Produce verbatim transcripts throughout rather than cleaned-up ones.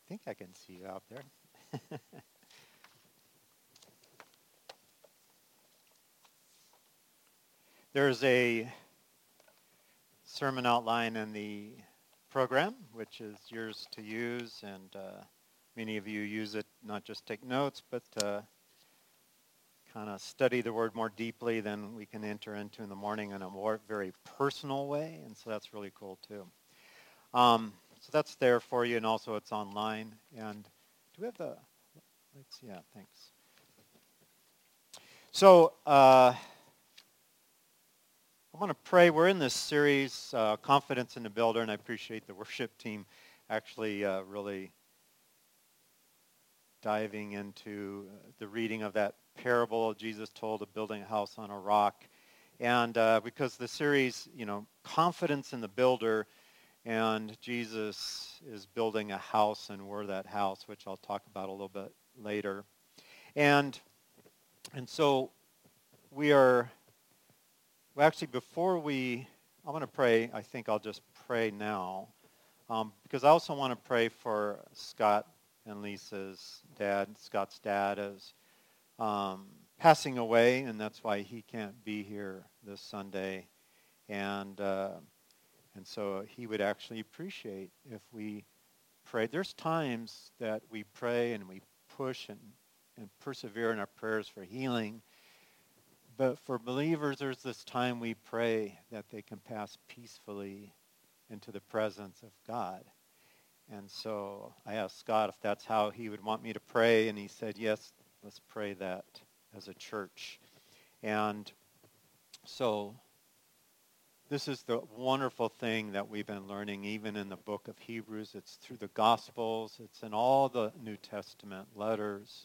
think I can see you out there. There's a sermon outline in the program, which is yours to use, and uh, many of you use it not just take notes, but uh, kind of study the Word more deeply than we can enter into in the morning in a more very personal way, and so that's really cool too. Um, so that's there for you, and also it's online. And do we have the, let's, yeah, thanks. So uh, I want to pray. We're in this series, uh, Confidence in the Builder, and I appreciate the worship team actually uh, really diving into the reading of that parable Jesus told of building a house on a rock. And uh, because the series, you know, Confidence in the Builder, and Jesus is building a house, and we're that house, which I'll talk about a little bit later. And and so we are, well, actually, before we, I want to pray, I think I'll just pray now, um, because I also want to pray for Scott and Lisa's dad. Scott's dad is um, passing away, and that's why he can't be here this Sunday. And uh, and so he would actually appreciate if we prayed. There's times that we pray and we push and, and persevere in our prayers for healing. But for believers, there's this time we pray that they can pass peacefully into the presence of God. And so I asked Scott if that's how he would want me to pray, and he said, yes, let's pray that as a church. And so this is the wonderful thing that we've been learning even in the book of Hebrews. It's through the Gospels. It's in all the New Testament letters.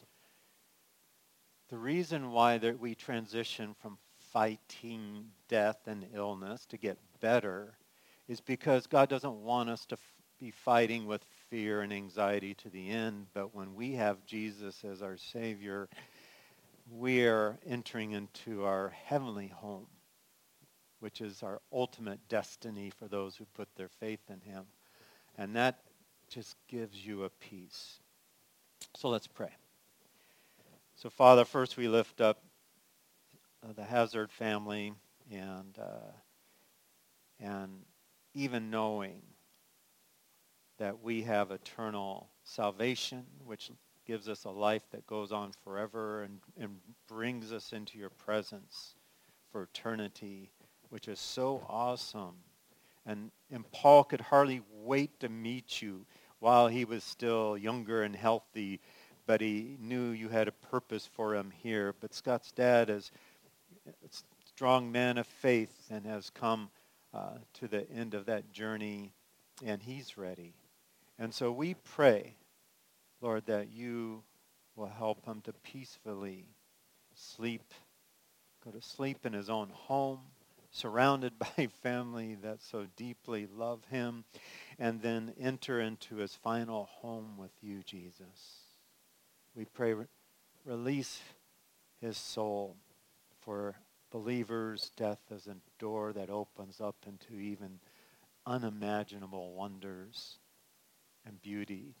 The reason why that we transition from fighting death and illness to get better is because God doesn't want us to f- be fighting with fear and anxiety to the end. But when we have Jesus as our Savior, we are entering into our heavenly home, which is our ultimate destiny for those who put their faith in him. And that just gives you a peace. So let's pray. So Father, first we lift up uh, the Hazard family, and uh, and even knowing that we have eternal salvation, which gives us a life that goes on forever and, and brings us into your presence for eternity, which is so awesome. And, and Paul could hardly wait to meet you while he was still younger and healthy, but he knew you had a purpose for him here. But Scott's dad is a strong man of faith and has come uh, to the end of that journey, and he's ready. And so we pray, Lord, that you will help him to peacefully sleep, go to sleep in his own home, surrounded by family that so deeply love him, and then enter into his final home with you, Jesus. We pray, re- release his soul. For believers, death is a door that opens up into even unimaginable wonders and beauty.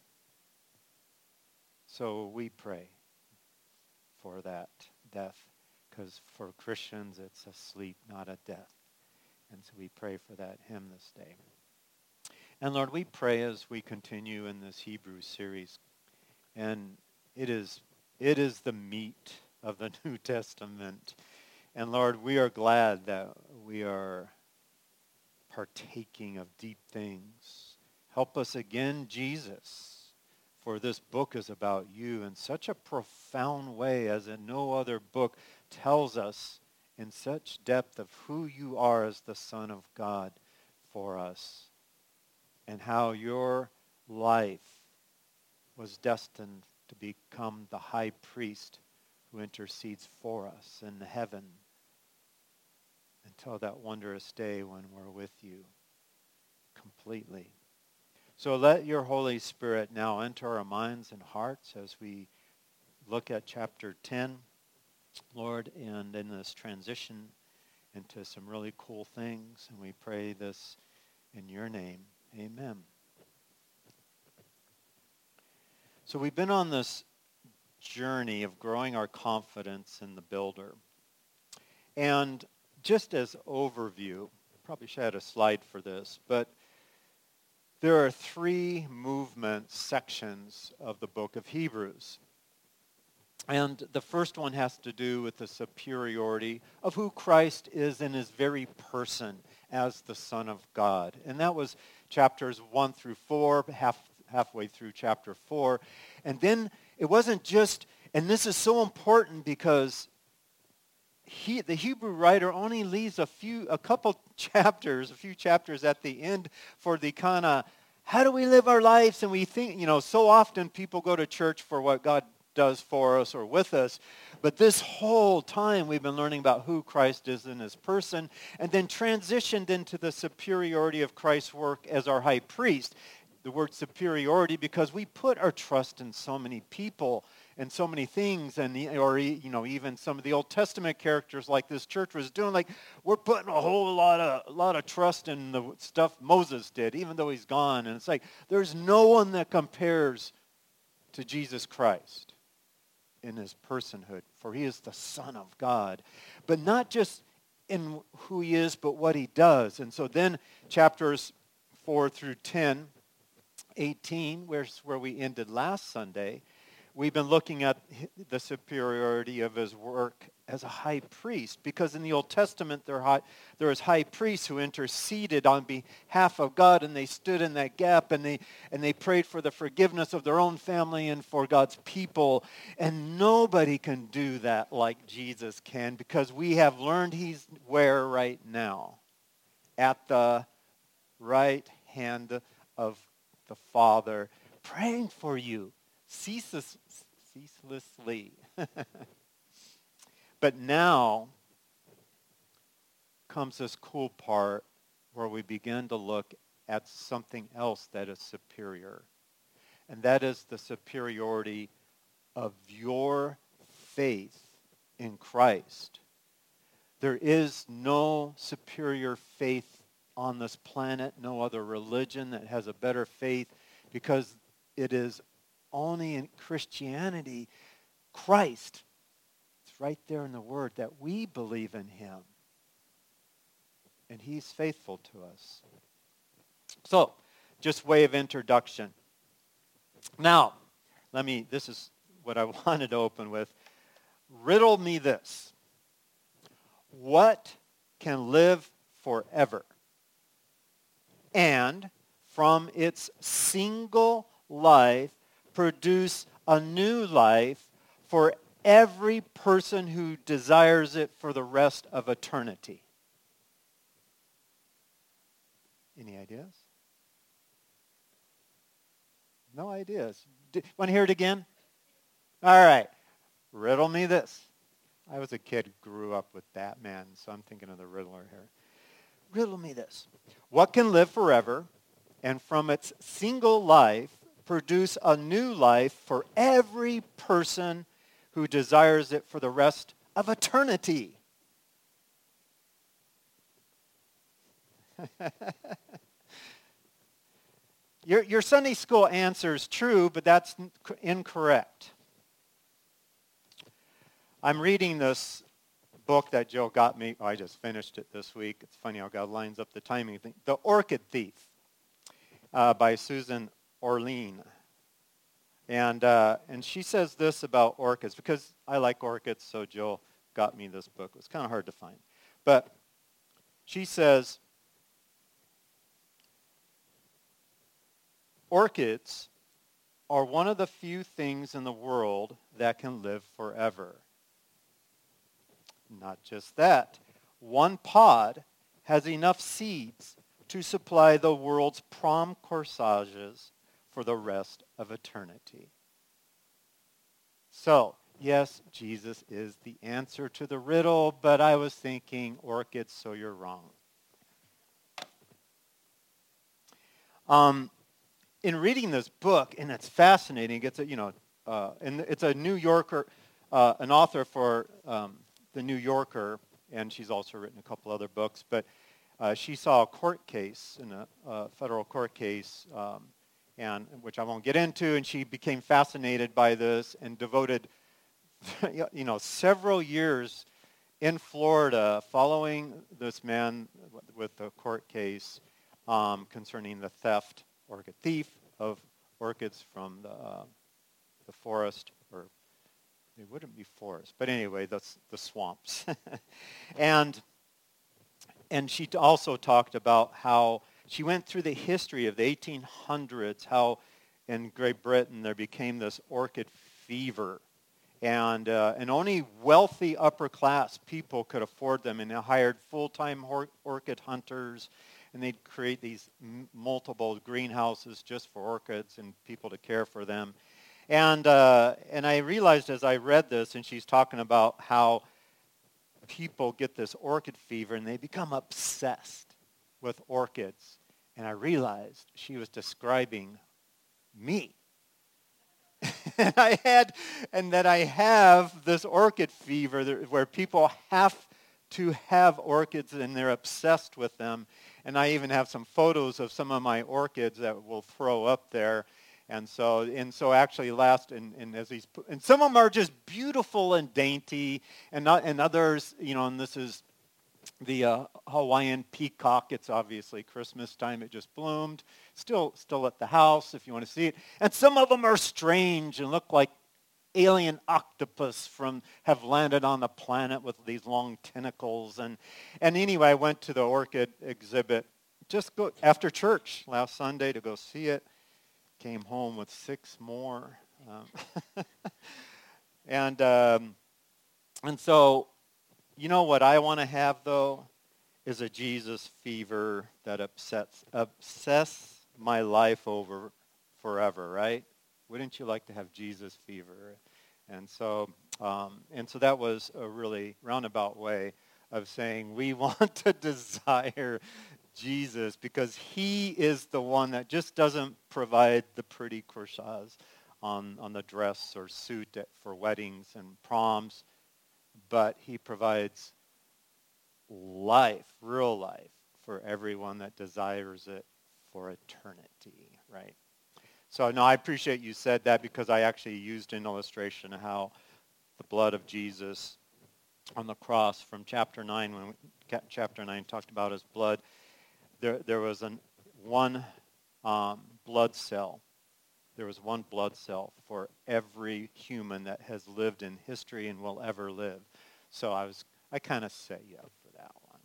So we pray for that death, because for Christians it's a sleep, not a death. And so we pray for that hymn this day. And Lord, we pray as we continue in this Hebrew series, and it is it is the meat of the New Testament. And Lord, we are glad that we are partaking of deep things. Help us again, Jesus, for this book is about you in such a profound way as in no other book tells us in such depth of who you are as the Son of God for us, and how your life was destined to become the high priest who intercedes for us in heaven until that wondrous day when we're with you completely. So let your Holy Spirit now enter our minds and hearts as we look at chapter ten, Lord, and in this transition into some really cool things. And we pray this in your name. Amen. So we've been on this journey of growing our confidence in the builder. And just as overview, probably should have had a slide for this, but there are three movement sections of the book of Hebrews. And the first one has to do with the superiority of who Christ is in his very person as the Son of God. And that was chapters one through four, half, halfway through chapter four. And then it wasn't just, and this is so important because he, the Hebrew writer only leaves a few, a couple chapters, a few chapters at the end for the kind of, how do we live our lives? And we think, you know, so often people go to church for what God does for us or with us. But this whole time we've been learning about who Christ is in his person and then transitioned into the superiority of Christ's work as our high priest. The word superiority because we put our trust in so many people and so many things, and or you know even some of the Old Testament characters like this church was doing. Like we're putting a whole lot of a lot of trust in the stuff Moses did, even though he's gone. And it's like there's no one that compares to Jesus Christ in his personhood, for he is the Son of God, but not just in who he is, but what he does. And so then chapters four through ten. eighteen, where's where we ended last Sunday, we've been looking at the superiority of his work as a high priest, because in the Old Testament there, high, there was high priests who interceded on behalf of God, and they stood in that gap, and they and they prayed for the forgiveness of their own family and for God's people. And nobody can do that like Jesus can, because we have learned he's where right now? At the right hand of the Father, praying for you ceaseless, ceaselessly. But now comes this cool part where we begin to look at something else that is superior. And that is the superiority of your faith in Christ. There is no superior faith on this planet, no other religion that has a better faith, because it is only in Christianity, Christ, it's right there in the Word, that we believe in him. And he's faithful to us. So, just way of introduction. Now, let me, this is what I wanted to open with. Riddle me this. What can live forever and from its single life produce a new life for every person who desires it for the rest of eternity? Any ideas? No ideas. Want to hear it again? All right. Riddle me this. I was a kid who grew up with Batman, so I'm thinking of the Riddler here. Riddle me this. What can live forever and from its single life produce a new life for every person who desires it for the rest of eternity? your, your Sunday school answer is true, but that's incorrect. I'm reading this book that Joe got me. Oh, I just finished it this week. It's funny how God lines up the timing thing. The Orchid Thief uh, by Susan Orlean. And uh, and she says this about orchids, because I like orchids, so Joe got me this book. It was kind of hard to find. But she says, orchids are one of the few things in the world that can live forever. Not just that. One pod has enough seeds to supply the world's prom corsages for the rest of eternity. So, yes, Jesus is the answer to the riddle, but I was thinking orchids, so you're wrong. Um, in reading this book, and it's fascinating, it's a, you know, uh, and it's a New Yorker, uh, an author for um, the New Yorker, and she's also written a couple other books, but uh, she saw a court case, in a, a federal court case, um, and which I won't get into, and she became fascinated by this and devoted, you know, several years in Florida following this man with the court case um, concerning the theft, orchid thief, of orchids from the, uh, the forest, or it wouldn't be forest, but anyway, the, the swamps. and and she also talked about how she went through the history of the eighteen hundreds, how in Great Britain there became this orchid fever. And uh, and only wealthy upper class people could afford them, and they hired full-time or- orchid hunters, and they'd create these m- multiple greenhouses just for orchids and people to care for them. And uh, and I realized as I read this, and she's talking about how people get this orchid fever and they become obsessed with orchids. And I realized she was describing me. and I had, and that I have this orchid fever that, where people have to have orchids and they're obsessed with them. And I even have some photos of some of my orchids that we'll throw up there. And so, and so actually last, and, and as he's, and some of them are just beautiful and dainty, and not, and others, you know, and this is the uh, Hawaiian peacock. It's obviously Christmas time. It just bloomed. Still, still at the house if you want to see it. And some of them are strange and look like alien octopus from have landed on the planet with these long tentacles. And and anyway, I went to the orchid exhibit just go after church last Sunday to go see it. Came home with six more. Um, and um, and so, you know what I want to have, though, is a Jesus fever that upsets, obsess my life over forever, right? Wouldn't you like to have Jesus fever? And so, um, and so that was a really roundabout way of saying we want to desire Jesus because he is the one that just doesn't provide the pretty corsage on, on the dress or suit at, for weddings and proms, but he provides life, real life, for everyone that desires it for eternity, right? So, no, I appreciate you said that because I actually used an illustration of how the blood of Jesus on the cross from chapter nine, when we, chapter nine talked about his blood, there, there was an, one um, blood cell. There was one blood cell for every human that has lived in history and will ever live. So I was, I kind of set you up for that one.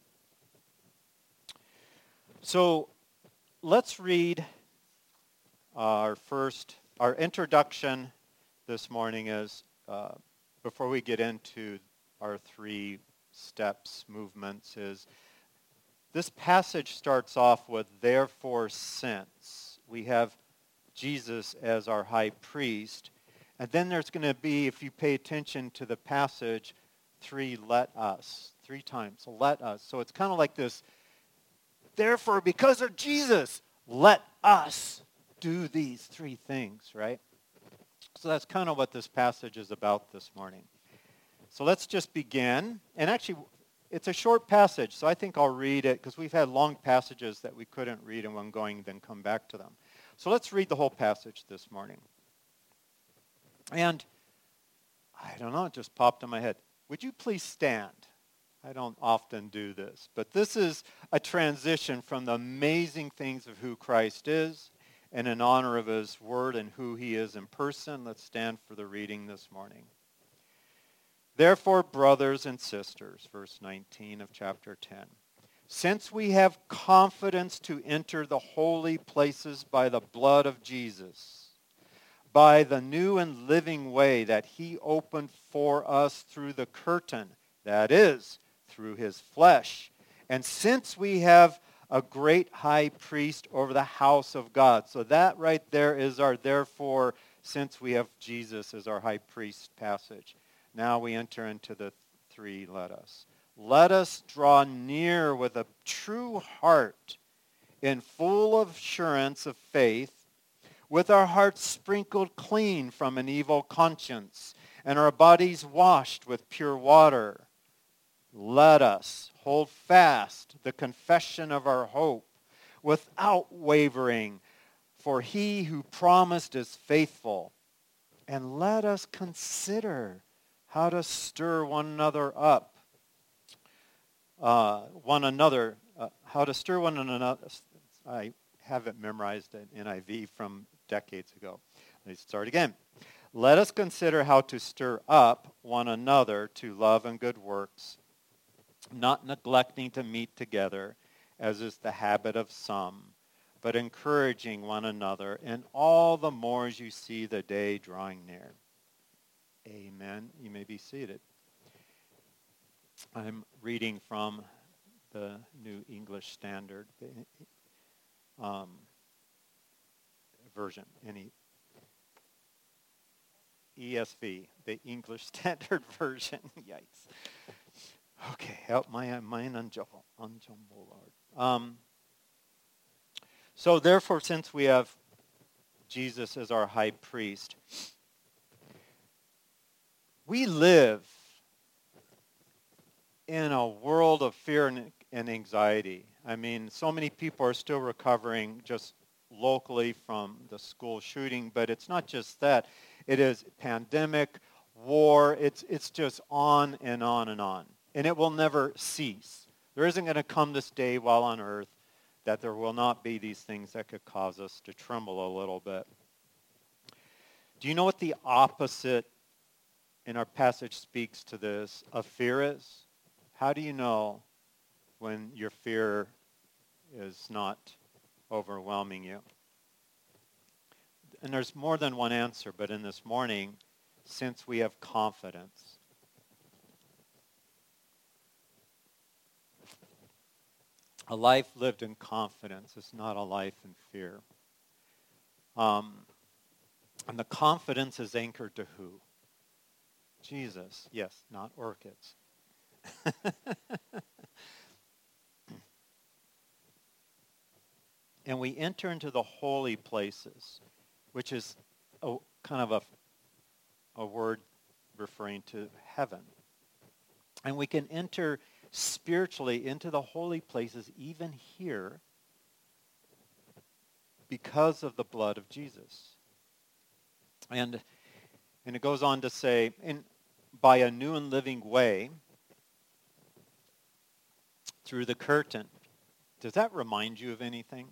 So let's read our first, our introduction this morning is, uh, before we get into our three steps, movements, is this passage starts off with, therefore, since. We have Jesus as our high priest. And then there's going to be, if you pay attention to the passage, three let us, three times, let us. So it's kind of like this, therefore, because of Jesus, let us do these three things, right? So that's kind of what this passage is about this morning. So let's just begin. And actually, it's a short passage, so I think I'll read it, because we've had long passages that we couldn't read in one going, then come back to them. So let's read the whole passage this morning. And I don't know, it just popped in my head. Would you please stand? I don't often do this, but this is a transition from the amazing things of who Christ is and in honor of his word and who he is in person. Let's stand for the reading this morning. Therefore, brothers and sisters, verse nineteen of chapter ten, since we have confidence to enter the holy places by the blood of Jesus, by the new and living way that he opened for us through the curtain, that is, through his flesh, and since we have a great high priest over the house of God. So that right there is our therefore, since we have Jesus as our high priest passage. Now we enter into the three let us. Let us draw near with a true heart in full assurance of faith, with our hearts sprinkled clean from an evil conscience and our bodies washed with pure water. Let us hold fast the confession of our hope without wavering, For he who promised is faithful. And let us consider how to stir one another up. Uh, one another, uh, how to stir one another. I have it memorized in N I V from decades ago. Let me start again. Let us consider how to stir up one another to love and good works, not neglecting to meet together, as is the habit of some, but encouraging one another, and all the more as you see the day drawing near. Amen. You may be seated. I'm reading from the New English Standard um, version, any E S V, the English Standard Version. Yikes. Okay, help my mine unjumble, unjumble, Lord. Um, so therefore, since we have Jesus as our high priest, we live in a world of fear and, and anxiety. I mean, so many people are still recovering just locally from the school shooting, but it's not just that. It is pandemic, war, it's it's just on and on and on. And it will never cease. There isn't going to come this day while on earth that there will not be these things that could cause us to tremble a little bit. Do you know what the opposite in our passage speaks to this of fear is? How do you know when your fear is not overwhelming you? And there's more than one answer, but in this morning, since we have confidence. A life lived in confidence is not a life in fear. Um, and the confidence is anchored to who? Jesus. Yes, not orchids. And we enter into the holy places, which is a, kind of a, a word referring to heaven. And we can enter spiritually into the holy places even here because of the blood of Jesus. And, and it goes on to say, in, by a new and living way, through the curtain. Does that remind you of anything?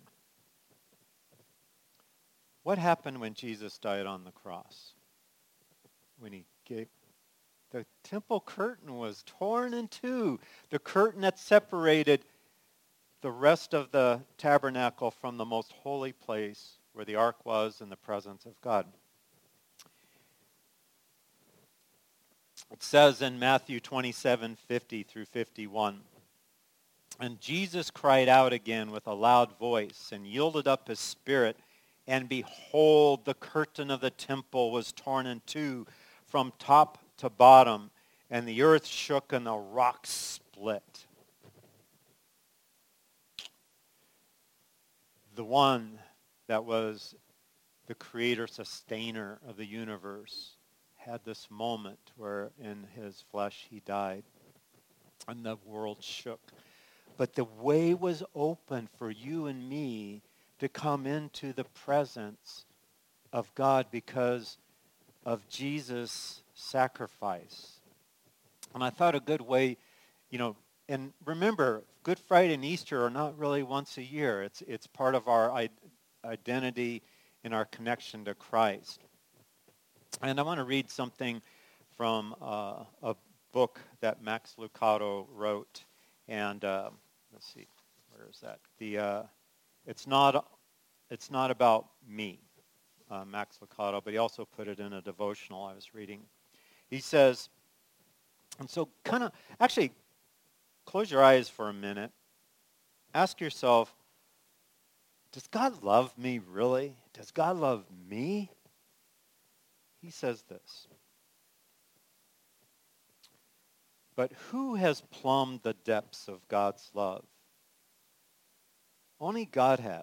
What happened when Jesus died on the cross? When he gave, the temple curtain was torn in two. The curtain that separated the rest of the tabernacle from the most holy place where the ark was in the presence of God. It says in Matthew twenty-seven, fifty through fifty-one, and Jesus cried out again with a loud voice and yielded up his spirit. And behold, the curtain of the temple was torn in two from top to bottom, and the earth shook and the rocks split. The one that was the creator, sustainer of the universe had this moment where in his flesh he died, and the world shook. But the way was open for you and me to come into the presence of God because of Jesus' sacrifice. And I thought a good way, you know, and remember, Good Friday and Easter are not really once a year. It's it's part of our I- identity and our connection to Christ. And I want to read something from uh, a book that Max Lucado wrote. And uh, let's see, where is that? The uh, It's not it's not about me, uh, Max Lucado, but he also put it in a devotional I was reading. He says, and so kind of, actually, close your eyes for a minute. Ask yourself, does God love me really? Does God love me? He says this. But who has plumbed the depths of God's love? Only God has.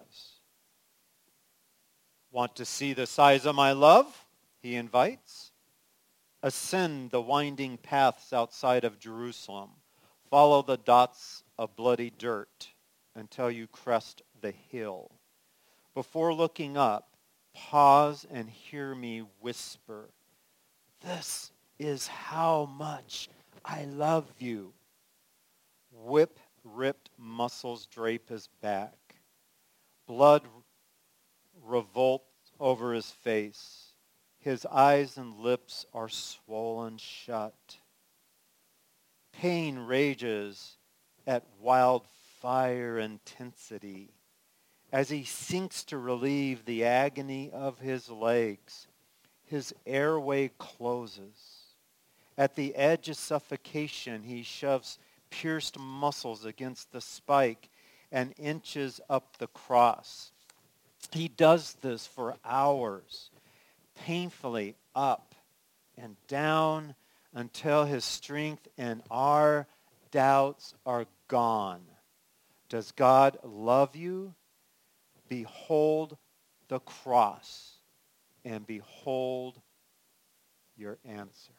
Want to see the size of my love? He invites. Ascend the winding paths outside of Jerusalem. Follow the dots of bloody dirt until you crest the hill. before looking up, pause and hear me whisper, "This is how much I love you." Whip-ripped muscles drape his back. Blood revolts over his face. His eyes and lips are swollen shut. Pain rages at wildfire intensity as he sinks to relieve the agony of his legs. His airway closes. At the edge of suffocation, he shoves pierced muscles against the spike and inches up the cross. He does this for hours, painfully up and down until his strength and our doubts are gone. Does God love you? Behold the cross and behold your answer.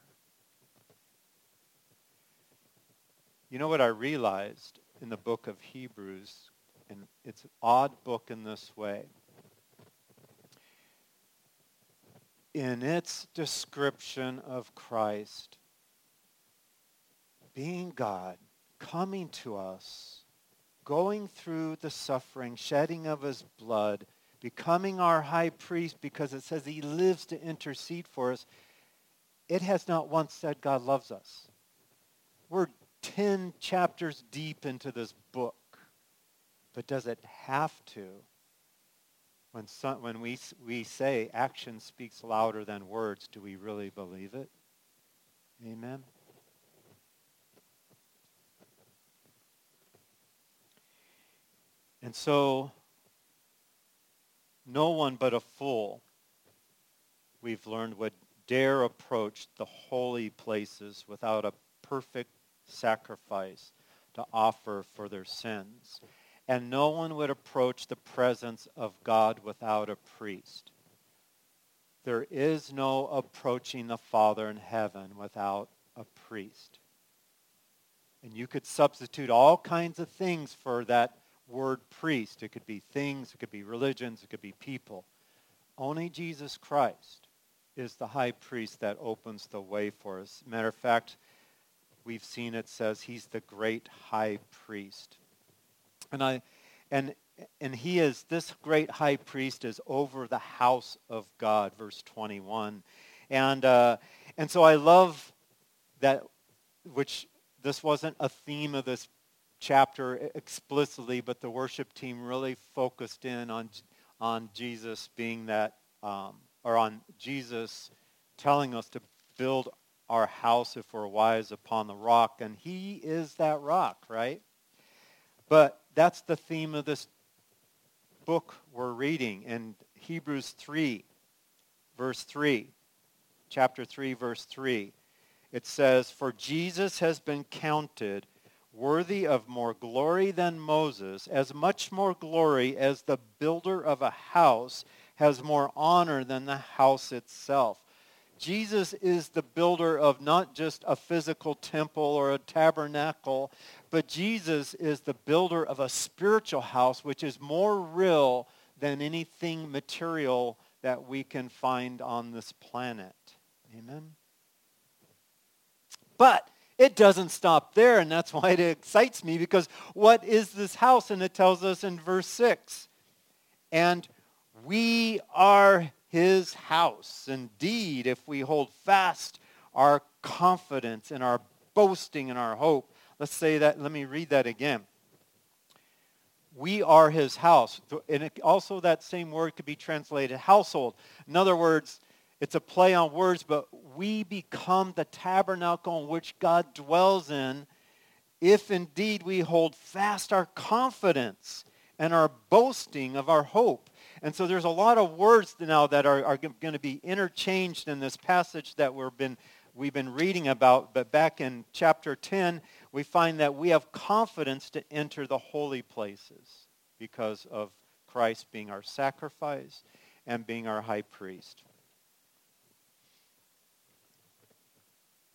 You know what I realized in the book of Hebrews, and it's an odd book in this way. In its description of Christ being God, coming to us, going through the suffering, shedding of his blood, becoming our high priest because it says he lives to intercede for us, it has not once said God loves us. We're ten chapters deep into this book. But does it have to? When, some, when we, we say action speaks louder than words, do we really believe it? Amen? And so, no one but a fool, we've learned, would dare approach the holy places without a perfect sacrifice to offer for their sins. And no one would approach the presence of God without a priest. There is no approaching the Father in heaven without a priest. And you could substitute all kinds of things for that word priest. It could be things, it could be religions, it could be people. Only Jesus Christ is the high priest that opens the way for us. Matter of fact, we've seen it says he's the great high priest. And I and and he is, this great high priest is over the house of God, verse twenty-one. And uh, and so I love that, which this wasn't a theme of this chapter explicitly, but the worship team really focused in on on Jesus being that, um, or on Jesus telling us to build our house, if we're wise, upon the rock. And he is that rock, right? But that's the theme of this book we're reading in Hebrews three, verse three. Chapter three, verse three. It says, "For Jesus has been counted worthy of more glory than Moses, as much more glory as the builder of a house has more honor than the house itself." Jesus is the builder of not just a physical temple or a tabernacle, but Jesus is the builder of a spiritual house, which is more real than anything material that we can find on this planet. Amen? But it doesn't stop there, and that's why it excites me, because what is this house? And it tells us in verse six, "And we are his house. Indeed, if we hold fast our confidence and our boasting and our hope." Let's say that, let me read that again. We are his house. And it, also that same word could be translated household. In other words, it's a play on words, but we become the tabernacle in which God dwells in if indeed we hold fast our confidence and our boasting of our hope. And so there's a lot of words now that are, are going to be interchanged in this passage that we've been, we've been reading about. But back in chapter ten, we find that we have confidence to enter the holy places because of Christ being our sacrifice and being our high priest.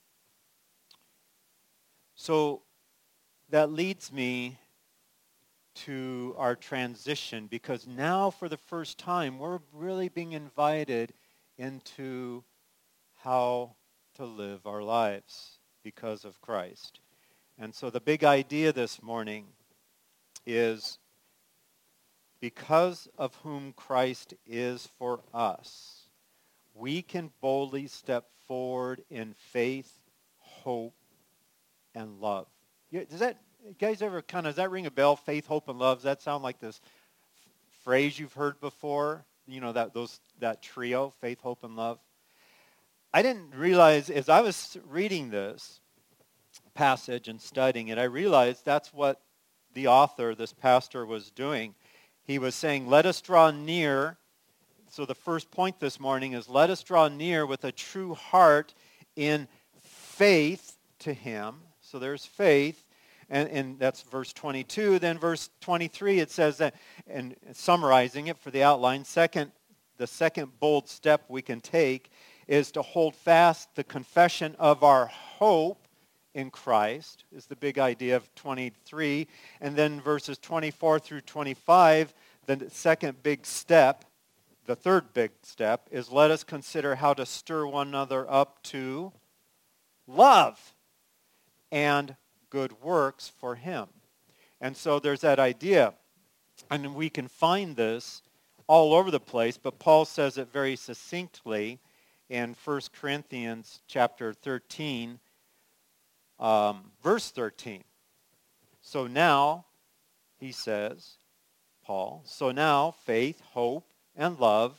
So that leads me to our transition, because now for the first time we're really being invited into how to live our lives because of Christ. And so the big idea this morning is, because of whom Christ is for us, we can boldly step forward in faith, hope, and love. Does that, you guys ever kind of, does that ring a bell? Faith, hope, and love? Does that sound like this f- phrase you've heard before? You know, that those that trio, faith, hope, and love. I didn't realize, as I was reading this passage and studying it, I realized that's what the author, this pastor, was doing. He was saying, let us draw near. So the first point this morning is, let us draw near with a true heart in faith to him. So there's faith, and, and that's verse twenty-two. Then verse twenty-three, it says that, and summarizing it for the outline, second, the second bold step we can take is to hold fast the confession of our hope in Christ, is the big idea of twenty-three. And then verses twenty-four through twenty-five, the second big step, the third big step, is let us consider how to stir one another up to love and good works for him. And so there's that idea. And we can find this all over the place, but Paul says it very succinctly in First Corinthians chapter thirteen, um, verse thirteen. So now, he says, Paul, so now faith, hope, and love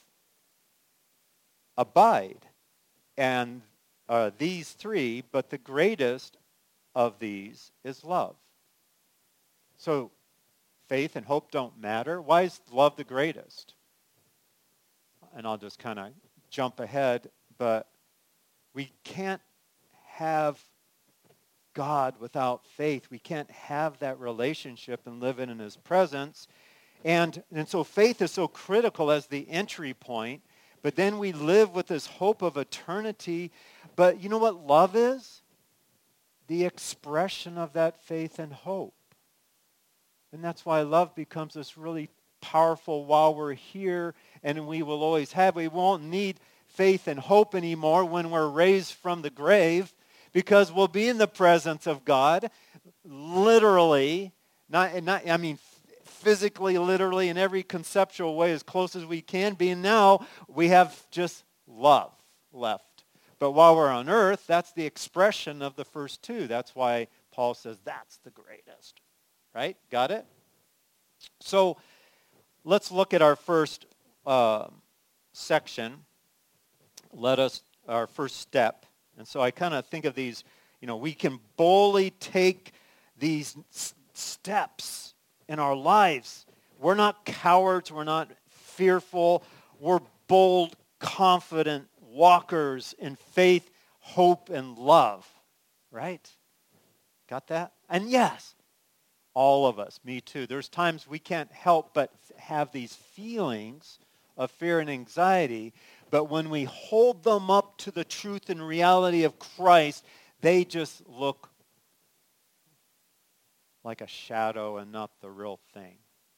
abide. And uh, these three, but the greatest of these is love. So faith and hope don't matter. Why is love the greatest? And I'll just kind of jump ahead, but we can't have God without faith. We can't have that relationship and live in his presence. And, and so faith is so critical as the entry point, but then we live with this hope of eternity. But you know what love is? The expression of that faith and hope. And that's why love becomes this really powerful while we're here, and we will always have. We won't need faith and hope anymore when we're raised from the grave, because we'll be in the presence of God, literally, not, not I mean, physically, literally, in every conceptual way, as close as we can be. And now we have just love left. But while we're on earth, that's the expression of the first two. That's why Paul says that's the greatest. Right? Got it? So let's look at our first uh, section. Let us, our first step. And so I kind of think of these, you know, we can boldly take these s- steps in our lives. We're not cowards. We're not fearful. We're bold, confident walkers in faith, hope, and love. Right? Got that? And yes, all of us, me too. There's times we can't help but have these feelings of fear and anxiety, but when we hold them up to the truth and reality of Christ, they just look like a shadow and not the real thing.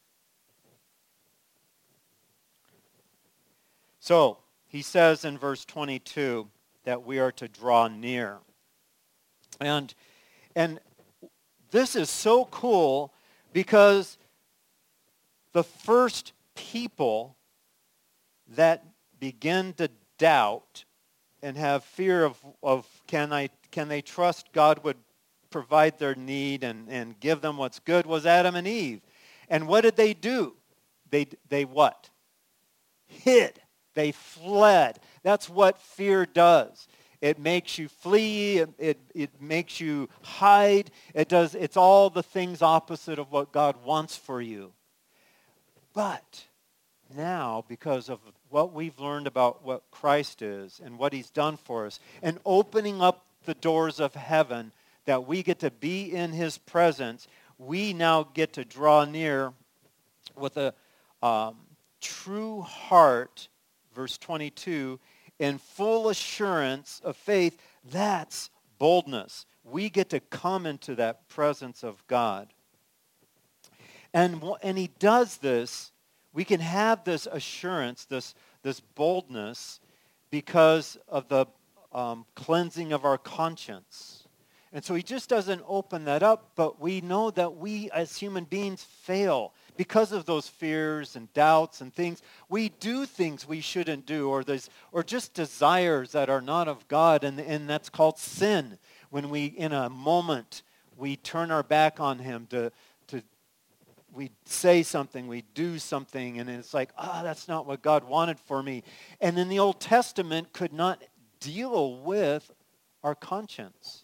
So, he says in verse twenty-two that we are to draw near. And, and this is so cool because the first people that begin to doubt and have fear of, of can I can they trust God would provide their need and, and give them what's good was Adam and Eve. And what did they do? They they what? Hid. They fled. That's what fear does. It makes you flee. It, it, it makes you hide. It does. It's all the things opposite of what God wants for you. But now, because of what we've learned about what Christ is and what he's done for us, and opening up the doors of heaven that we get to be in his presence, we now get to draw near with a um, true heart, verse twenty-two, in full assurance of faith. That's boldness. We get to come into that presence of God. And, and he does this, we can have this assurance, this, this boldness, because of the um, cleansing of our conscience. And so he just doesn't open that up, but we know that we as human beings fail because of those fears and doubts and things. We do things we shouldn't do, or there's, or just desires that are not of God, and, and that's called sin. When we, in a moment, we turn our back on him to, to we say something, we do something, and it's like, ah, oh, that's not what God wanted for me. And then the Old Testament could not deal with our conscience.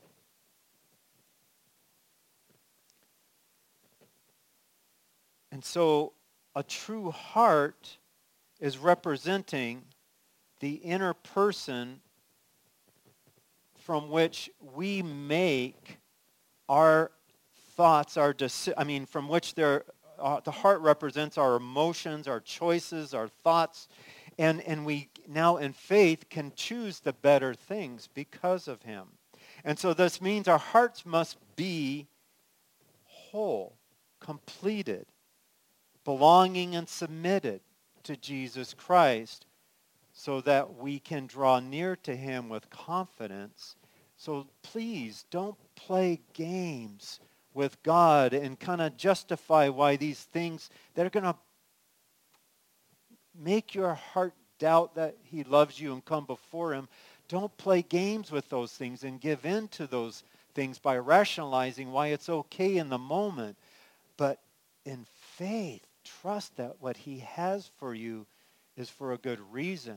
And so a true heart is representing the inner person from which we make our thoughts, our deci- I mean, from which there, uh, the heart represents our emotions, our choices, our thoughts, and, and we now in faith can choose the better things because of him. And so this means our hearts must be whole, completed, belonging and submitted to Jesus Christ, so that we can draw near to him with confidence. So please don't play games with God and kind of justify why these things that are going to make your heart doubt that he loves you and come before him. Don't play games with those things and give in to those things by rationalizing why it's okay in the moment. But in faith, trust that what he has for you is for a good reason.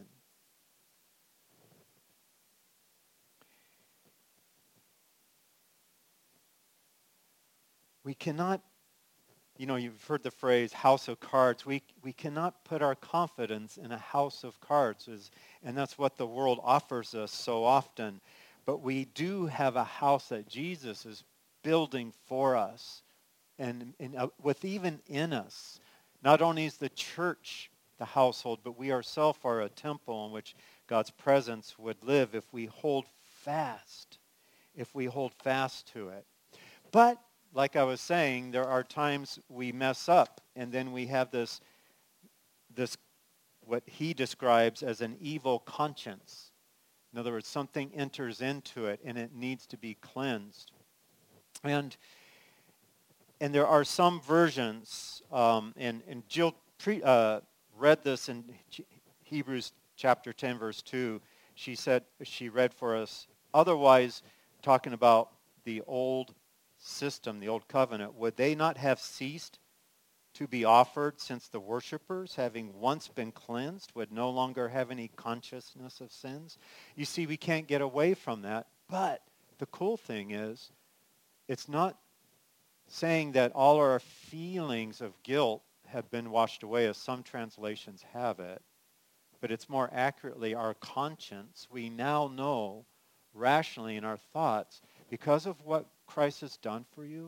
We cannot, you know, you've heard the phrase house of cards. We we cannot put our confidence in a house of cards, and that's what the world offers us so often. But we do have a house that Jesus is building for us, and, and uh, with even in us. Not only is the church the household, but we ourselves are a temple in which God's presence would live if we hold fast, if we hold fast to it. But, like I was saying, there are times we mess up, and then we have this, this what he describes as an evil conscience. In other words, something enters into it, and it needs to be cleansed. And And there are some versions, um, and, and Jill pre, uh, read this in Hebrews chapter ten, verse two. She said, she read for us, otherwise, talking about the old system, the old covenant, would they not have ceased to be offered, since the worshipers, having once been cleansed, would no longer have any consciousness of sins? You see, we can't get away from that. But the cool thing is, it's not saying that all our feelings of guilt have been washed away, as some translations have it, but it's more accurately our conscience. We now know rationally in our thoughts, because of what Christ has done for you,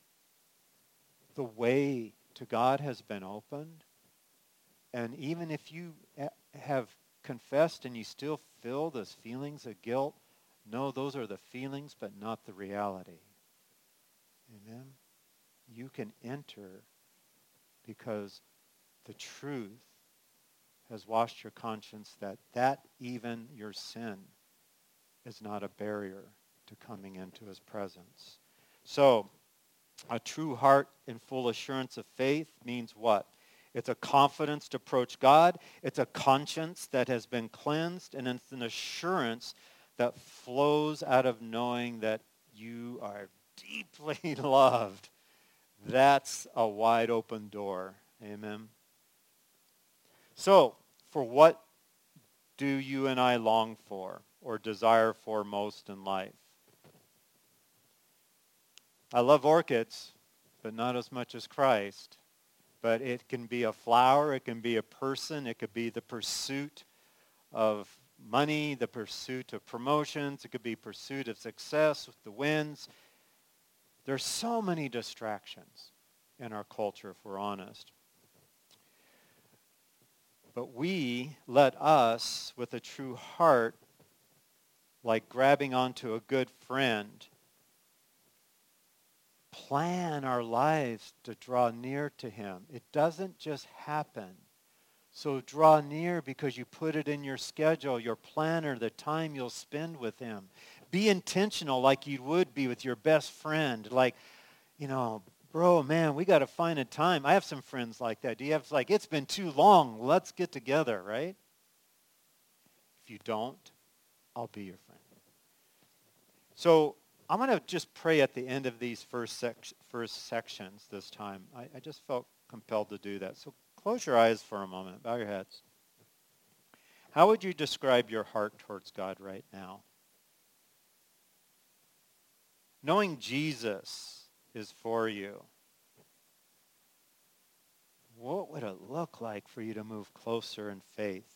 the way to God has been opened. And even if you have confessed and you still feel those feelings of guilt, no, those are the feelings, but not the reality. Amen? You can enter because the truth has washed your conscience, that that even your sin is not a barrier to coming into his presence. So, a true heart in full assurance of faith means what? It's a confidence to approach God. It's a conscience that has been cleansed, and it's an assurance that flows out of knowing that you are deeply loved. That's a wide open door. Amen. So, for what do you and I long for or desire for most in life? I love orchids, but not as much as Christ. But it can be a flower, it can be a person, it could be the pursuit of money, the pursuit of promotions, it could be pursuit of success with the winds. There's so many distractions in our culture, if we're honest. But we, let us, with a true heart, like grabbing onto a good friend, plan our lives to draw near to him. It doesn't just happen. So draw near because you put it in your schedule, your planner, the time you'll spend with him. Be intentional like you would be with your best friend. Like, you know, bro, man, we got to find a time. I have some friends like that. Do you have, like, it's been too long. Let's get together, right? If you don't, I'll be your friend. So I'm going to just pray at the end of these first, sec- first sections this time. I, I just felt compelled to do that. So close your eyes for a moment. Bow your heads. How would you describe your heart towards God right now? Knowing Jesus is for you, what would it look like for you to move closer in faith?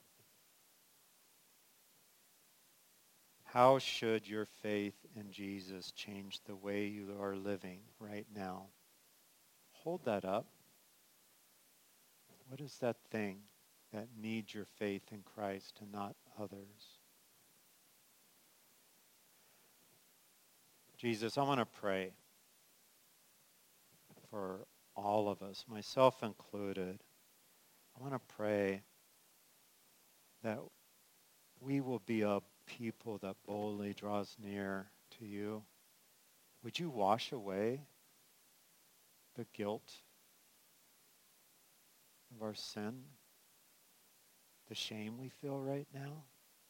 How should your faith in Jesus change the way you are living right now? Hold that up. What is that thing that needs your faith in Christ and not others? Jesus, I want to pray for all of us, myself included. I want to pray that we will be a people that boldly draws near to you. Would you wash away the guilt of our sin, the shame we feel right now?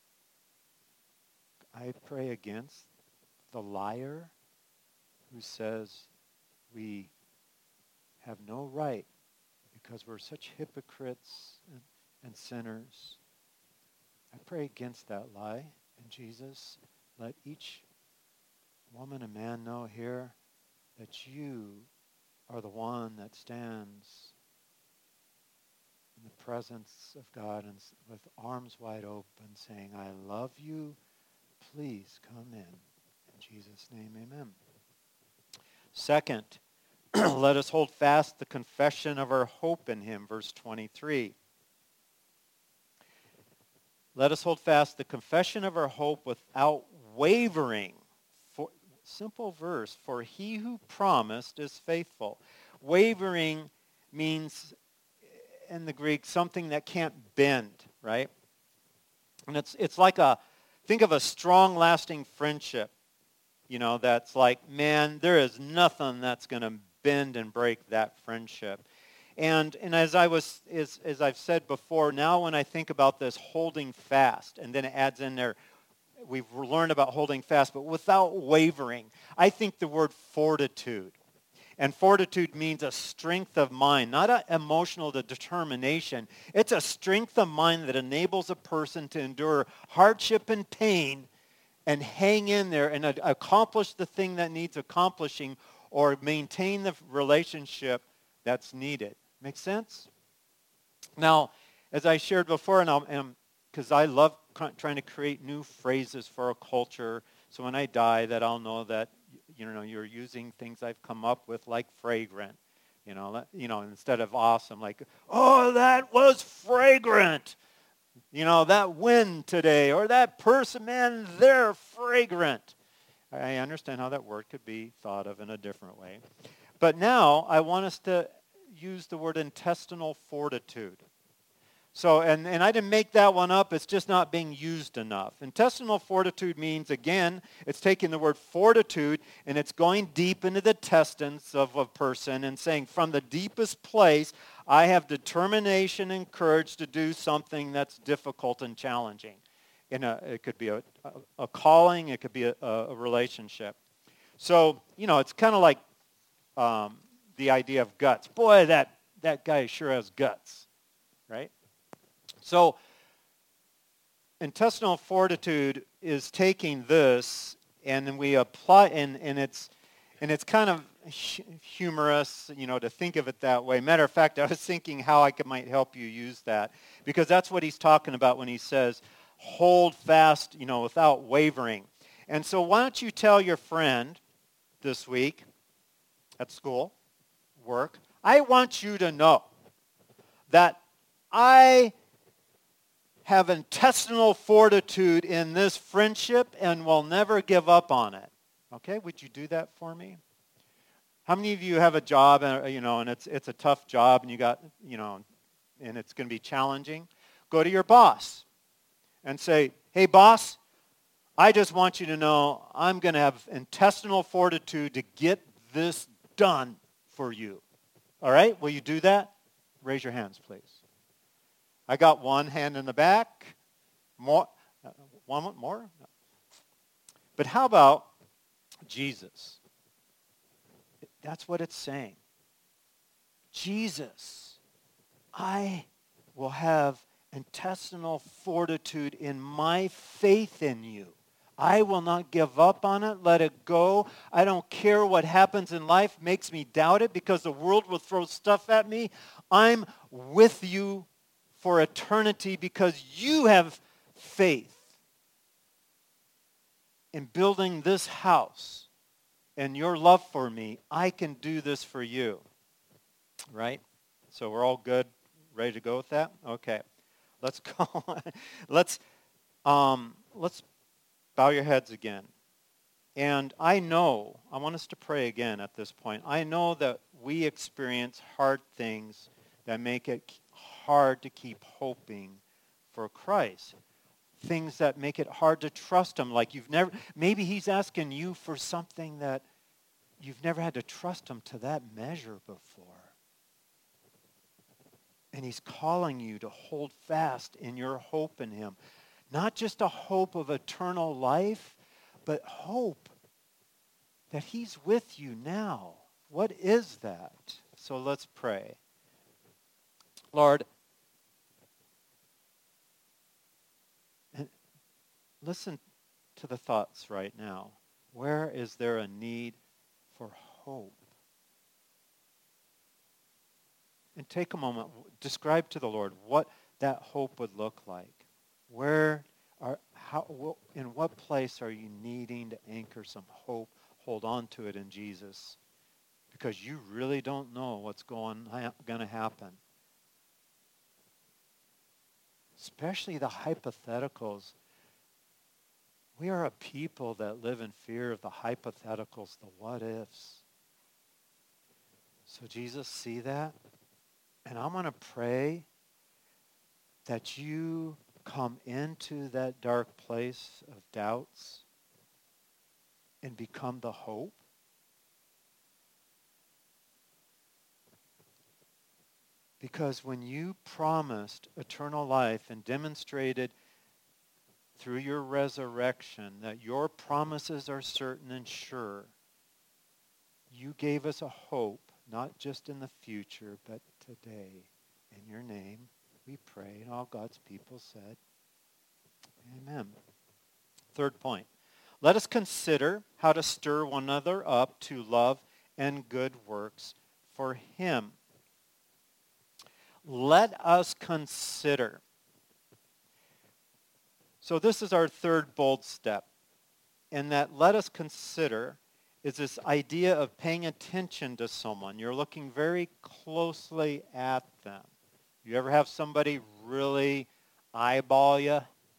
I pray against the liar who says we have no right because we're such hypocrites and, and sinners. I pray against that lie. And Jesus, let each woman and man know here that you are the one that stands in the presence of God and with arms wide open saying, I love you. Please come in. In Jesus' name, amen. Second, let us hold fast the confession of our hope in him, verse twenty-three. Let us hold fast the confession of our hope without wavering. For, simple verse, for he who promised is faithful. Wavering means, in the Greek, something that can't bend, right? And it's it's like a, think of a strong, lasting friendship, you know, that's like, man, there is nothing that's going to bend and break that friendship. And and as I was as, as I've said before, now when I think about this holding fast, and then it adds in there, we've learned about holding fast, but without wavering, I think the word fortitude. And fortitude means a strength of mind, not an emotional determination. It's a strength of mind that enables a person to endure hardship and pain and hang in there and accomplish the thing that needs accomplishing or maintain the relationship that's needed. Make sense? Now, as I shared before, and because I love trying to create new phrases for a culture, so when I die, that I'll know that, you know, you're using things I've come up with, like fragrant, you know, you know, instead of awesome, like, oh, that was fragrant, you know, that wind today, or that person, man, they're fragrant. I understand how that word could be thought of in a different way. But now I want us to use the word intestinal fortitude. So, and, and I didn't make that one up. It's just not being used enough. Intestinal fortitude means, again, it's taking the word fortitude and it's going deep into the intestines of a person and saying, from the deepest place, I have determination and courage to do something that's difficult and challenging. In a, it could be a, a, a calling. It could be a, a relationship. So, you know, it's kind of like um, the idea of guts. Boy, that, that guy sure has guts, right? So intestinal fortitude is taking this and then we apply, and, and it's and it's kind of humorous, you know, to think of it that way. Matter of fact, I was thinking how I could, might help you use that, because that's what he's talking about when he says, hold fast, you know, without wavering. And so why don't you tell your friend this week at school, work, I want you to know that I have intestinal fortitude in this friendship and will never give up on it. Okay, would you do that for me? How many of you have a job, uh, you know, and it's it's a tough job, and you got, you know, and it's going to be challenging? Go to your boss and say, hey, boss, I just want you to know I'm going to have intestinal fortitude to get this done for you. All right? Will you do that? Raise your hands, please. I got one hand in the back. More? Uh, one more? No. But how about Jesus? That's what it's saying. Jesus, I will have intestinal fortitude in my faith in you. I will not give up on it, let it go. I don't care what happens in life makes me doubt it because the world will throw stuff at me. I'm with you for eternity because you have faith in building this house and your love for me. I can do this for you. Right? So we're all good, ready to go with that? Okay. Let's go. let's um, let's bow your heads again. And I know, I want us to pray again at this point. I know that we experience hard things that make it hard to keep hoping for Christ. Things that make it hard to trust him. Like you've never, maybe he's asking you for something that you've never had to trust him to that measure before. And he's calling you to hold fast in your hope in him. Not just a hope of eternal life, but hope that he's with you now. What is that? So let's pray. Lord, and listen to the thoughts right now. Where is there a need for hope? And take a moment, describe to the Lord what that hope would look like. Where are, how, in what place are you needing to anchor some hope? Hold on to it in Jesus, because you really don't know what's going going to happen. Especially the hypotheticals. We are a people that live in fear of the hypotheticals, the what-ifs. So Jesus, see that? And I'm going to pray that you come into that dark place of doubts and become the hope. Because when you promised eternal life and demonstrated through your resurrection that your promises are certain and sure, you gave us a hope, not just in the future, but today. In your name, we pray, and all God's people said, amen. Third point. Let us consider how to stir one another up to love and good works for him. Let us consider. So this is our third bold step. And that let us consider is this idea of paying attention to someone. You're looking very closely at them. You ever have somebody really eyeball you?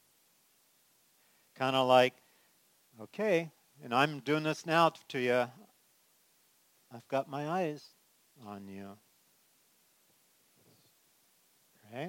Kind of like, okay, and I'm doing this now to you. I've got my eyes on you. Right?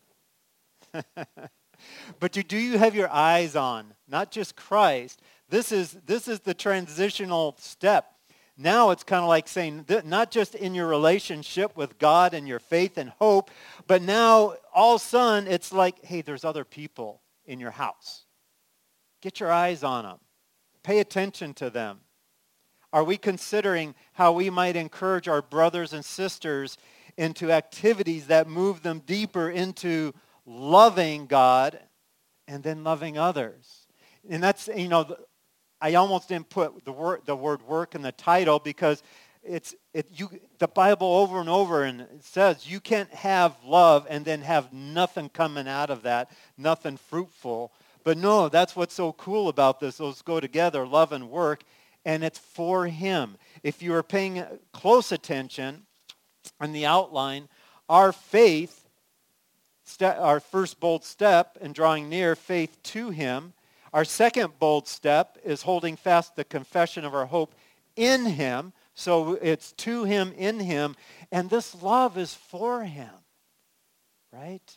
But you, do you have your eyes on, not just Christ? This is, this is the transitional step. Now it's kind of like saying, not just in your relationship with God and your faith and hope, but now all of a sudden it's like, hey, there's other people in your house. Get your eyes on them. Pay attention to them. Are we considering how we might encourage our brothers and sisters into activities that move them deeper into loving God and then loving others? And that's, you know, I almost didn't put the word the word work in the title because it's it you the Bible over and over and it says you can't have love and then have nothing coming out of that, nothing fruitful. But no, that's what's so cool about this. Those go together, love and work, and it's for him. If you are paying close attention in the outline, our faith, our first bold step in drawing near faith to him. Our second bold step is holding fast the confession of our hope in him. So it's to him, in him, and this love is for him, right?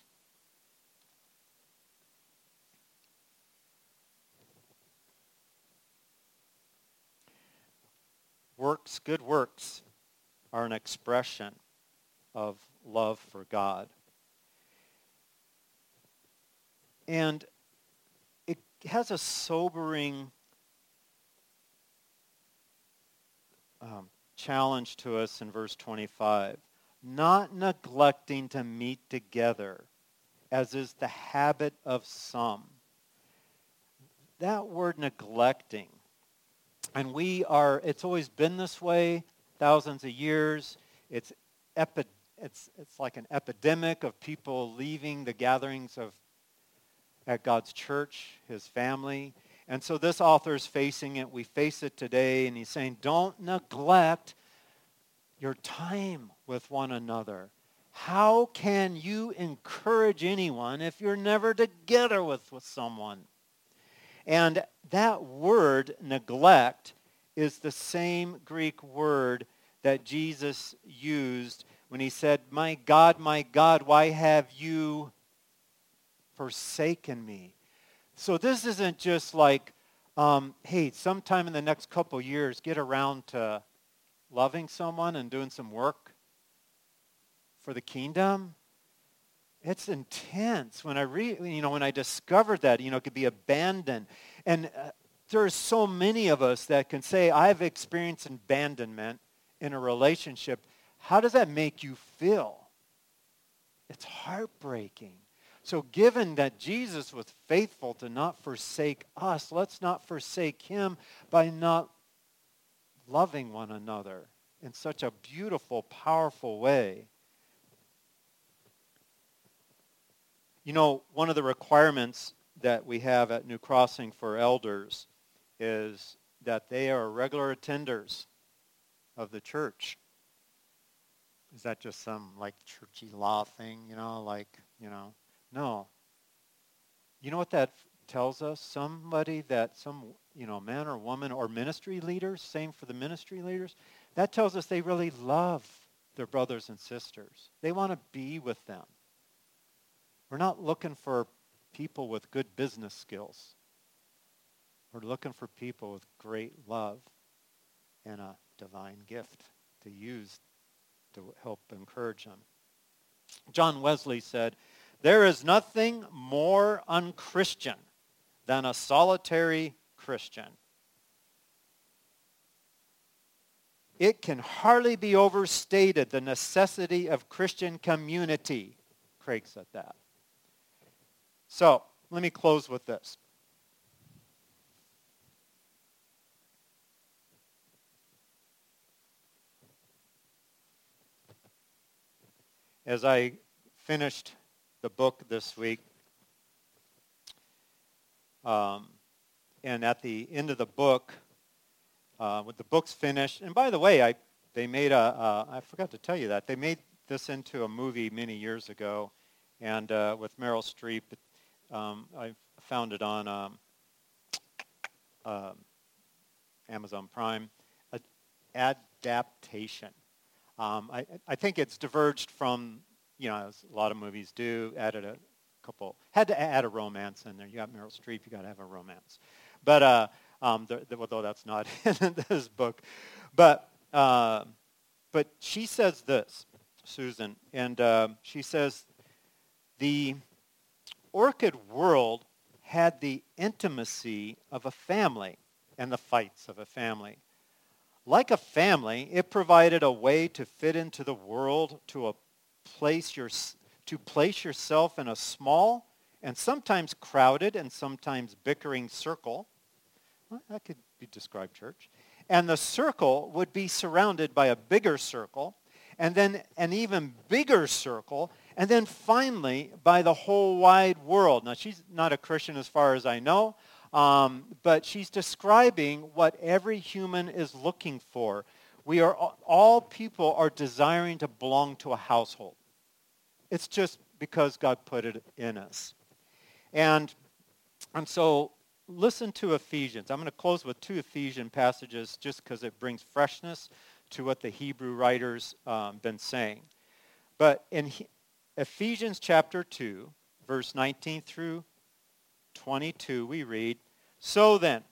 Works, good works, are an expression of love for God. And it has a sobering um, challenge to us in verse twenty-five. Not neglecting to meet together, as is the habit of some. That word neglecting, and we are, it's always been this way, thousands of years. It's epi- it's it's like an epidemic of people leaving the gatherings of at God's church, his family. And so this author is facing it. We face it today, and he's saying, don't neglect your time with one another. How can you encourage anyone if you're never together with, with someone? And that word, neglect, is the same Greek word that Jesus used when he said, my God, my God, why have you forsaken me? So this isn't just like, um, hey, sometime in the next couple years, get around to loving someone and doing some work for the kingdom. It's intense. When I read, you know, when I discovered that, you know, it could be abandoned. And uh, there are so many of us that can say, I've experienced abandonment in a relationship. How does that make you feel? It's heartbreaking. So given that Jesus was faithful to not forsake us, let's not forsake him by not loving one another in such a beautiful, powerful way. You know, one of the requirements that we have at New Crossing for elders is that they are regular attenders of the church. Is that just some like churchy law thing, you know, like, you know? No. You know what that tells us? Somebody that, some, you know, man or woman or ministry leaders, same for the ministry leaders, that tells us they really love their brothers and sisters. They want to be with them. We're not looking for people with good business skills. We're looking for people with great love and a divine gift to use to help encourage them. John Wesley said, there is nothing more unchristian than a solitary Christian. It can hardly be overstated the necessity of Christian community. Craig said that. So, let me close with this. As I finished the book this week, um, and at the end of the book, uh, with the book's finished, and by the way, I they made a, uh, I forgot to tell you that, they made this into a movie many years ago, and uh, with Meryl Streep, um, I found it on um, uh, Amazon Prime, adaptation. Um, I, I think it's diverged from, you know, as a lot of movies do, added a couple, had to add a romance in there. You got Meryl Streep, you got to have a romance. But, uh, um, the, the, although that's not in this book. But, uh, but she says this, Susan, and uh, she says, the orchid world had the intimacy of a family and the fights of a family. Like a family, it provided a way to fit into the world, to a place your, to place yourself in a small and sometimes crowded and sometimes bickering circle. Well, that could be described, church. And the circle would be surrounded by a bigger circle, and then an even bigger circle, and then finally by the whole wide world. Now, she's not a Christian as far as I know, Um, but she's describing what every human is looking for. We are, all people are desiring to belong to a household. It's just because God put it in us. And, and so listen to Ephesians. I'm going to close with two Ephesian passages just because it brings freshness to what the Hebrew writers um, been saying. But in he- Ephesians chapter two, verse nineteen through twenty-two, we read, "So then,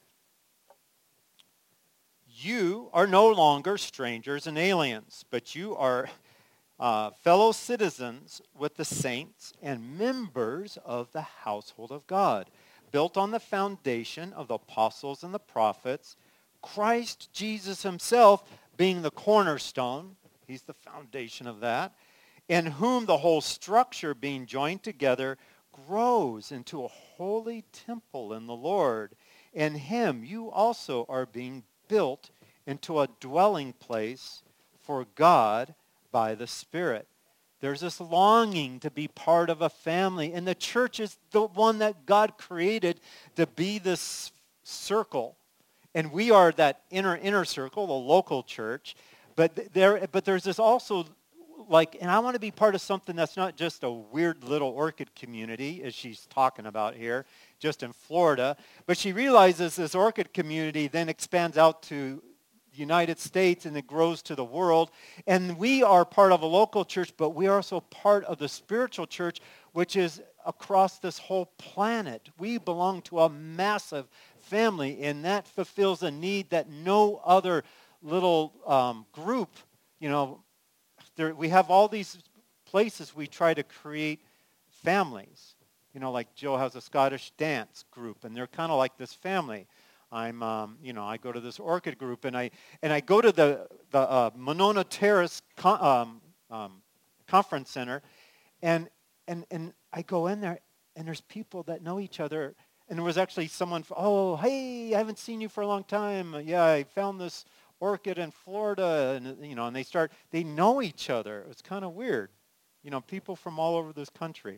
you are no longer strangers and aliens, but you are uh, fellow citizens with the saints and members of the household of God, built on the foundation of the apostles and the prophets, Christ Jesus himself being the cornerstone," he's the foundation of that, "in whom the whole structure being joined together grows into a holy temple in the Lord. In him you also are being built into a dwelling place for God by the Spirit." There's this longing to be part of a family, and the church is the one that God created to be this circle. And we are that inner inner circle, the local church. But there, but there's this also, like, and I want to be part of something that's not just a weird little orchid community, as she's talking about here, just in Florida. But she realizes this orchid community then expands out to the United States, and it grows to the world. And we are part of a local church, but we are also part of the spiritual church, which is across this whole planet. We belong to a massive family, and that fulfills a need that no other little um, group, you know, there, we have all these places we try to create families. You know, like Joe has a Scottish dance group, and they're kind of like this family. I'm, um, you know, I go to this orchid group, and I and I go to the the uh, Monona Terrace con- um, um, Conference Center, and and and I go in there, and there's people that know each other. And there was actually someone, oh, hey, I haven't seen you for a long time. Yeah, I found this orchid in Florida, and you know, and they start, they know each other. It's kind of weird, you know, people from all over this country.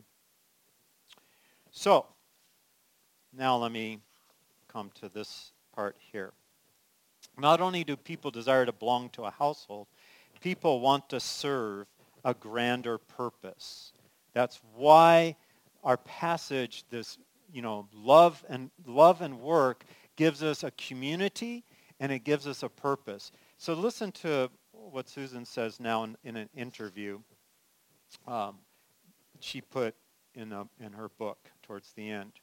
So now let me come to this part here. Not only do people desire to belong to a household, people want to serve a grander purpose. That's why our passage, this, you know, love and love and work, gives us a community, and it gives us a purpose. So listen to what Susan says now in, in an interview um, she put in, a, in her book towards the end.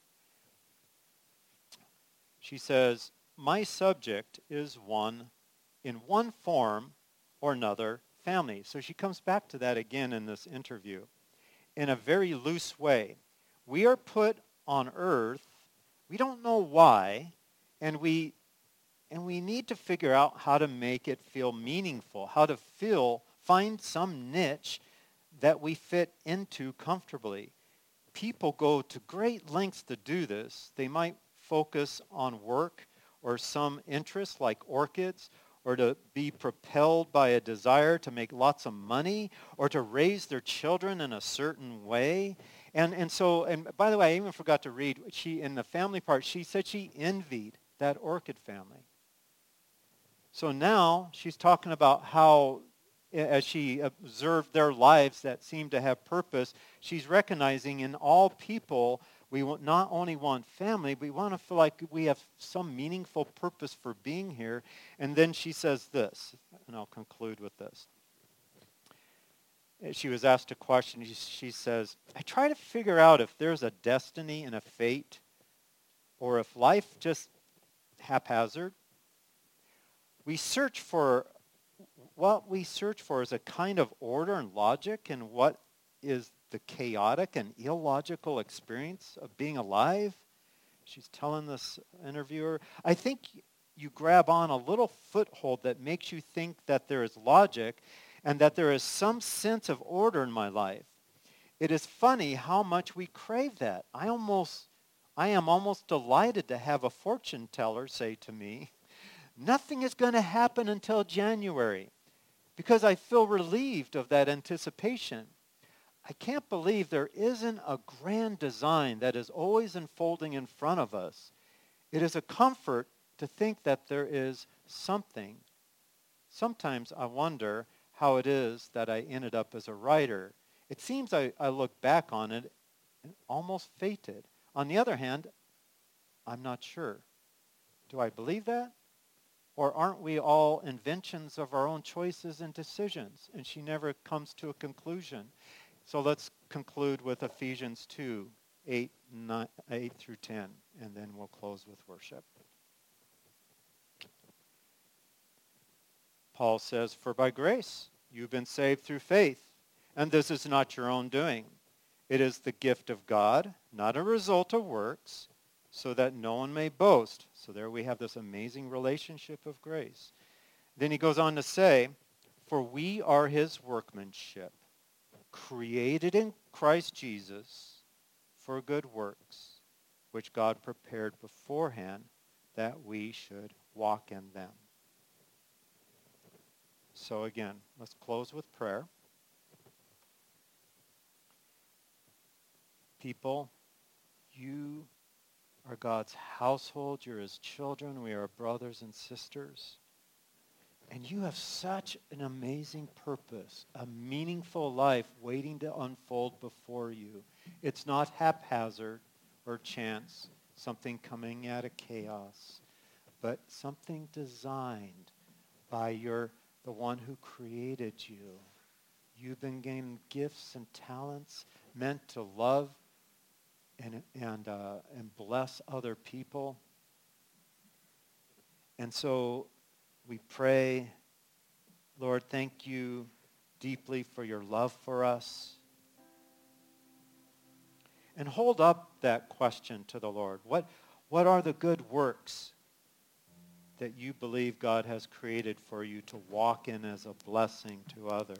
She says, "My subject is one, in one form or another, family." So she comes back to that again in this interview. "In a very loose way. We are put on earth, we don't know why, and we and we need to figure out how to make it feel meaningful, how to feel, find some niche that we fit into comfortably. People go to great lengths to do this. They might focus on work or some interest like orchids, or to be propelled by a desire to make lots of money, or to raise their children in a certain way." And and so, and by the way, I even forgot to read, she, in the family part, she said she envied that orchid family. So now she's talking about how, as she observed their lives that seem to have purpose, she's recognizing in all people, we not only want family, we want to feel like we have some meaningful purpose for being here. And then she says this, and I'll conclude with this. She was asked a question. She says, "I try to figure out if there's a destiny and a fate, or if life just haphazard. We search for, what we search for is a kind of order and logic in what is the chaotic and illogical experience of being alive." She's telling this interviewer, "I think you grab on a little foothold that makes you think that there is logic and that there is some sense of order in my life. It is funny how much we crave that. I almost, I am almost delighted to have a fortune teller say to me, 'Nothing is going to happen until January,' because I feel relieved of that anticipation. I can't believe there isn't a grand design that is always unfolding in front of us. It is a comfort to think that there is something. Sometimes I wonder how it is that I ended up as a writer. It seems I, I look back on it and almost fated. On the other hand, I'm not sure. Do I believe that? Or aren't we all inventions of our own choices and decisions? And she never comes to a conclusion. So let's conclude with Ephesians two, eight, nine, eight through ten, and then we'll close with worship. Paul says, "For by grace you've been saved through faith, and this is not your own doing. It is the gift of God, not a result of works, so that no one may boast." So there we have this amazing relationship of grace. Then he goes on to say, "For we are his workmanship, created in Christ Jesus for good works, which God prepared beforehand that we should walk in them." So again, let's close with prayer. People, you are God's household. You're his children. We are brothers and sisters. And you have such an amazing purpose, a meaningful life waiting to unfold before you. It's not haphazard or chance, something coming out of chaos, but something designed by your the one who created you. You've been given gifts and talents meant to love and and uh, and bless other people. And so we pray, Lord, thank you deeply for your love for us. And hold up that question to the Lord. What, what are the good works that you believe God has created for you to walk in as a blessing to others?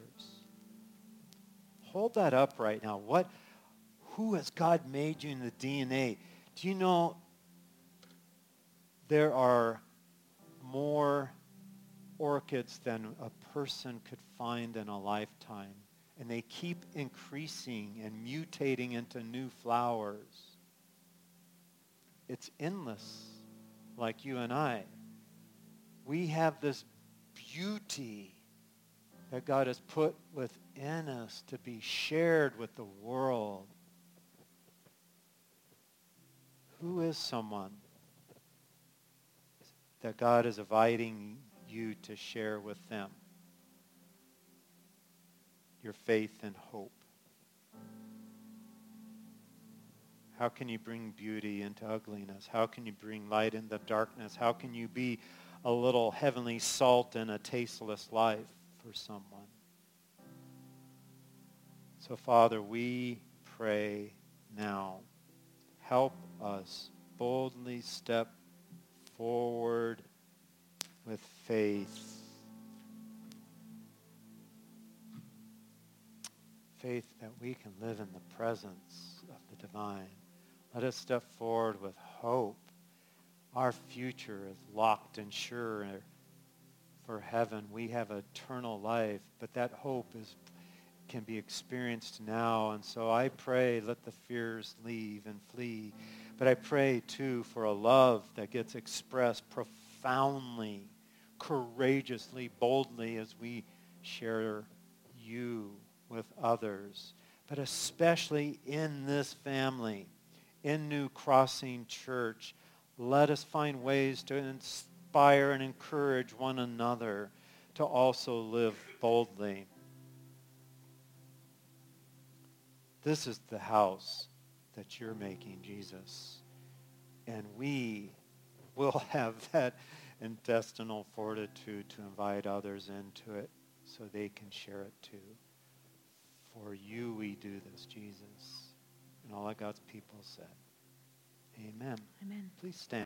Hold that up right now. What, who has God made you in the D N A? Do you know there are more orchids than a person could find in a lifetime? And they keep increasing and mutating into new flowers. It's endless, like you and I. We have this beauty that God has put within us to be shared with the world. Who is someone that God is inviting you to share with them your faith and hope? How can you bring beauty into ugliness? How can you bring light into darkness? How can you be a little heavenly salt in a tasteless life for someone? So, Father, we pray now. Help us boldly step forward with faith. Faith that we can live in the presence of the divine. Let us step forward with hope. Our future is locked and sure for heaven. We have eternal life, but that hope is can be experienced now. And so I pray, let the fears leave and flee. But I pray, too, for a love that gets expressed profoundly, courageously, boldly as we share you with others. But especially in this family, in New Crossing Church, let us find ways to inspire and encourage one another to also live boldly. This is the house that you're making, Jesus. And we will have that intestinal fortitude to invite others into it so they can share it too. For you we do this, Jesus. And all of God's people said, amen. Amen. Please stand.